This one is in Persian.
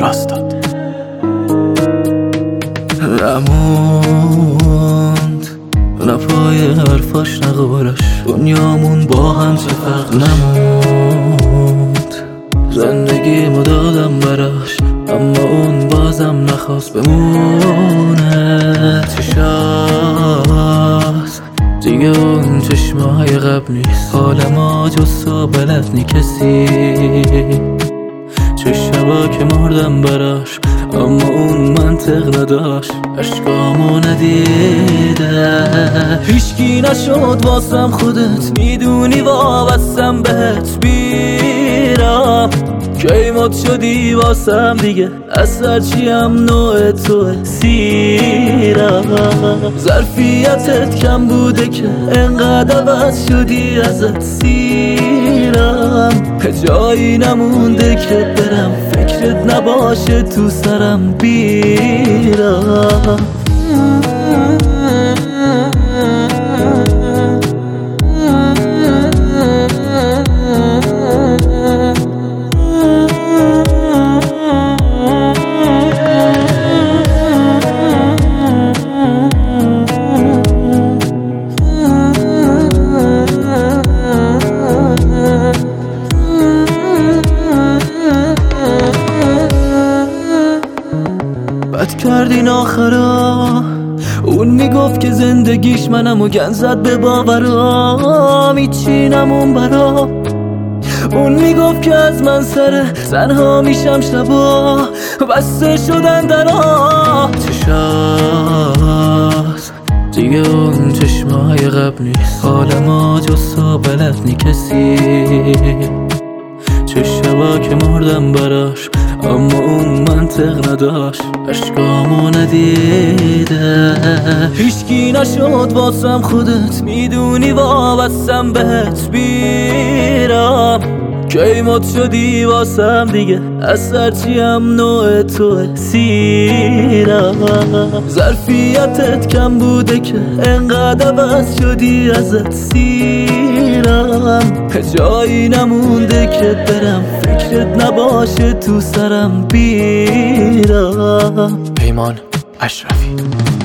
استاد نموند نه پای حرفاش نه قولش دنیامون با هم چه فرق نموند زندگیمو دادم براش اما اون بازم نخواست بمونه چشاست دیگه اون چشمای قبل نیست حال ما جز تو بلد نی کسی چه شبا که مردم براش اما اون منطق نداشت عشقامو ندیده هیچکی نشد واسم خودت میدونی وابستم بهت بیرم کی مد شدی واسم دیگه از هرچیم نوع توه سیرم ظرفیتت کم بوده که انقدر عوض شدی ازت سیرم جایی نمونده که برم فکرت نباشه تو سرم بیرم بد کردین آخرا اون میگفت که زندگیش منم و گن زد به باورام هیچی نمون برا اون میگفت که از من سره تنها میشم شبا بسته شدن درا چشاست دیگه اون چشمای قبل نیست حال ما جز تو بلد نی کسی چه شبا که مردم براش اما اون منطق نداشت عشقامو ندیده هیچکی نشد واسم خودت میدونی وابستم بهت بیرم کی مد شدی واسم دیگه از هرچیم نوع توه سیرم ظرفیتت کم بوده که انقدر عوض شدی ازت سیرم جایی نمونده که برم فکرت نباشه تو سرم بیرم پیمان اشرفی